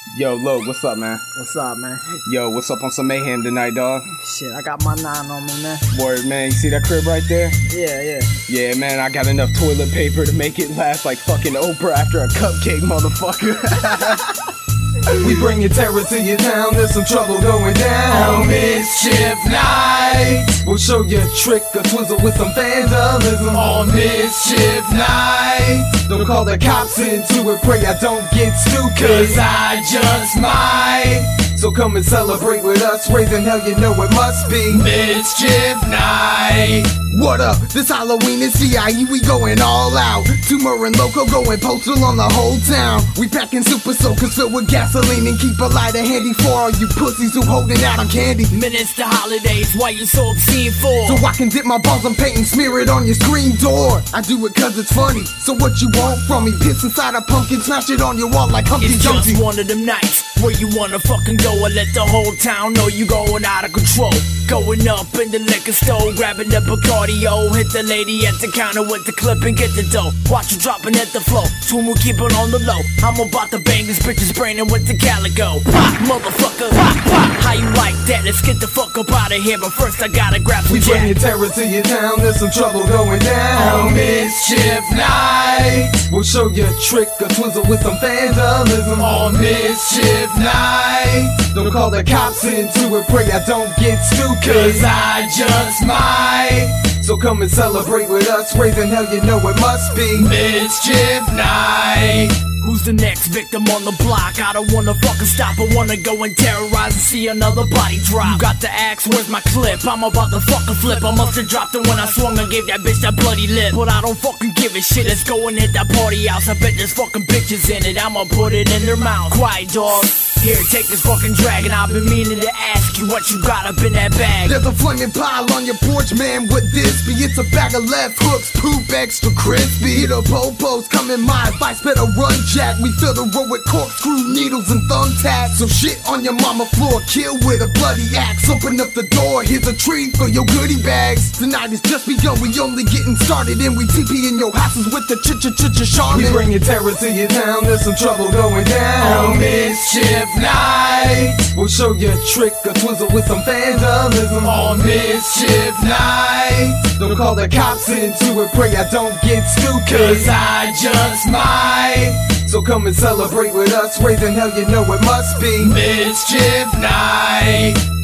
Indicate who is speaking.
Speaker 1: Yo, Lo, what's up, man?
Speaker 2: What's up, man?
Speaker 1: Yo, what's up on some mayhem tonight, dog?
Speaker 2: Shit, I got my 9 on me, man.
Speaker 1: Word, man. You see that crib right there?
Speaker 2: Yeah.
Speaker 1: Yeah, man, I got enough toilet paper to make it last like fucking Oprah after a cupcake, motherfucker.
Speaker 3: We bringing terror to your town, there's some trouble going down.
Speaker 4: On Mischief Night,
Speaker 3: We'll show you a trick or twizzle with some vandalism.
Speaker 4: on Mischief Night,
Speaker 3: Don't call the cops into it, pray I don't get stupid.
Speaker 4: cause I just might.
Speaker 3: So come and celebrate with us, raising hell you know it must be
Speaker 4: Mischief Night,
Speaker 3: What up? This Halloween is CIE, we going all out. Tumor and Loco going postal on the whole town. We packing super soakers filled with gasoline and keep a lighter handy for all you pussies who holding out on candy.
Speaker 5: Minutes to holidays, why you so obscene for?
Speaker 3: So I can dip my balls in paint and smear it on your screen door. I do it cause it's funny, so what you want from me? Piss inside a pumpkin, smash it on your wall like Humpty
Speaker 5: It's
Speaker 3: Dumpty.
Speaker 5: just one of them nights where you wanna fucking go and let the whole town know you going out of control. Going up in the liquor store, grabbing the Bacardi-O, hit the lady at the counter with the clip and get the dough. Watch you dropping at the flow, soon we'll keep it on the low. I'm about to bang this bitch's brain in with the calico. Pop, motherfucker, pop, pop. How you like that? Let's get the fuck up out of here, but first I gotta grab some
Speaker 3: We bringing
Speaker 5: jack.
Speaker 3: terror to your town, there's some trouble going down.
Speaker 4: on Mischief Night,
Speaker 3: We'll show you a trick or twizzle with some vandalism.
Speaker 4: on Mischief Night,
Speaker 3: Don't call the cops into it, pray I don't get stupid.
Speaker 4: cause I just might.
Speaker 3: So come and celebrate with us, raising hell you know it must be
Speaker 4: Mischief Night,
Speaker 5: Who's the next victim on the block? I don't wanna fucking stop, I wanna go and terrorize and see another body drop. You got the axe, where's my clip? I'm about to fucking flip. I must've dropped it when I swung and gave that bitch that bloody lip. But I don't fucking give a shit, let's go and hit that party house. I bet there's fucking bitches in it, I'ma put it in their mouth. Quiet, dog. Here, take this fucking dragon. I've been meaning to ask you what you got up in that bag.
Speaker 3: There's a flaming pile on your porch, man, what this be? It's a bag of left hooks, poop extra crispy. The popos come in my advice, better run, Jack. We fill the road with corkscrew needles and thumbtacks. So shit on your mama floor, kill with a bloody axe. Open up the door, here's a treat for your goodie bags. Tonight has just begun, we only getting started. And we TP in your houses with the ch-ch-ch-ch-charmin'. We bringing terror to your town, there's some trouble going down.
Speaker 4: on Mischief Night,
Speaker 3: We'll show you a trick or twizzle with some vandalism.
Speaker 4: on Mischief Night,
Speaker 3: Don't call the cops into it, pray I don't get stupid.
Speaker 4: cause I just might.
Speaker 3: So come and celebrate with us, raising hell you know it must be
Speaker 4: Mischief Night.